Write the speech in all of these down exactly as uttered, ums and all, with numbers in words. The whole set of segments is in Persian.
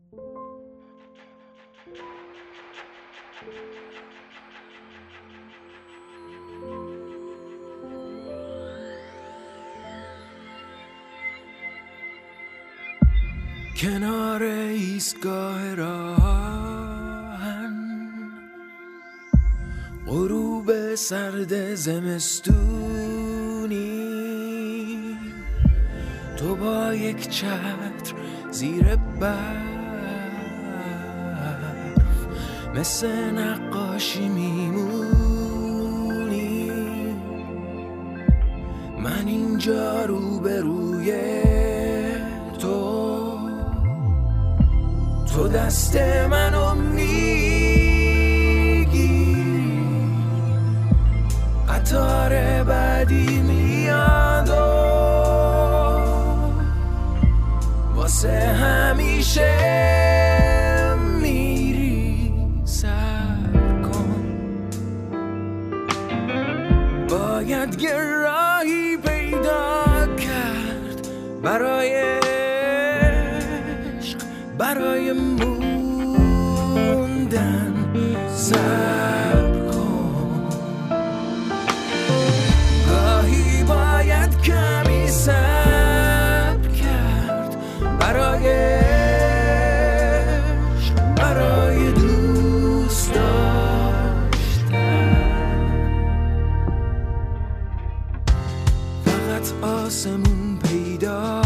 کنار ایستگاه راهن غروب سرد زمستونی، تو با یک چتر زیر برف مثل نقاشی میمونی، من اینجا روبروی تو، تو دست منو میگی، قطار بعدی میاد و واسه همیشه میری، صبر کن، باید یه راهی پیدا کرد برای برای موندن، صبر کن، گاهی باید کمی صبر کرد برای عشق، برای دوست داشتن، فقط آسمون پیدا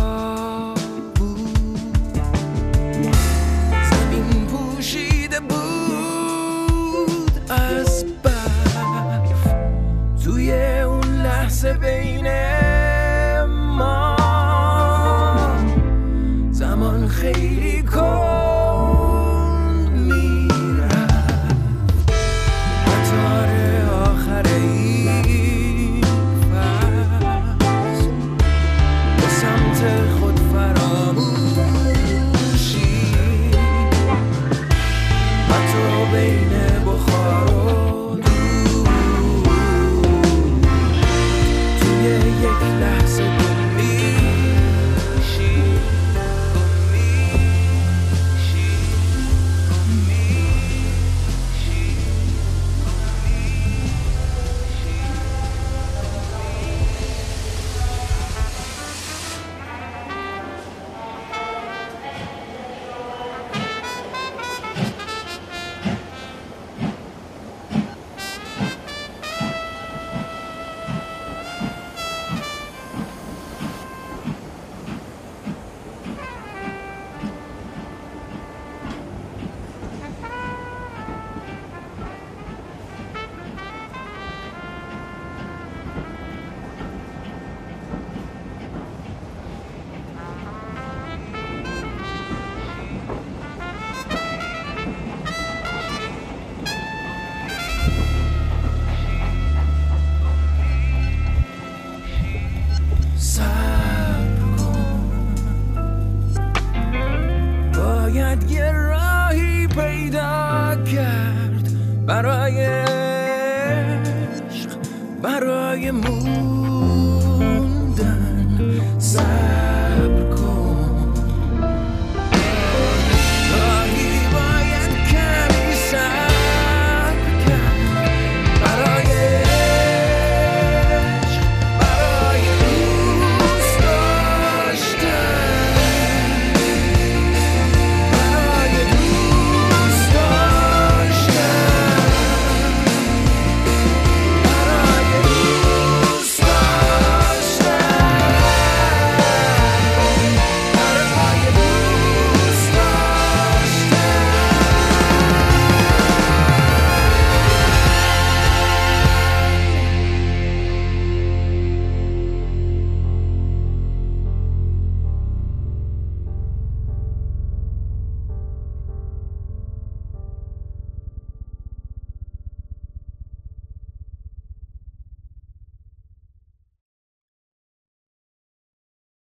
بین ما، زمان خیلی کند میرفت، قطار آخر این فصل به سمت خود فراموشی، و تو بین بخار و یک لحظه گم میشی، گم میشی، گم میشی، باید یه راهی پیدا کرد برای عشق، برای موندن.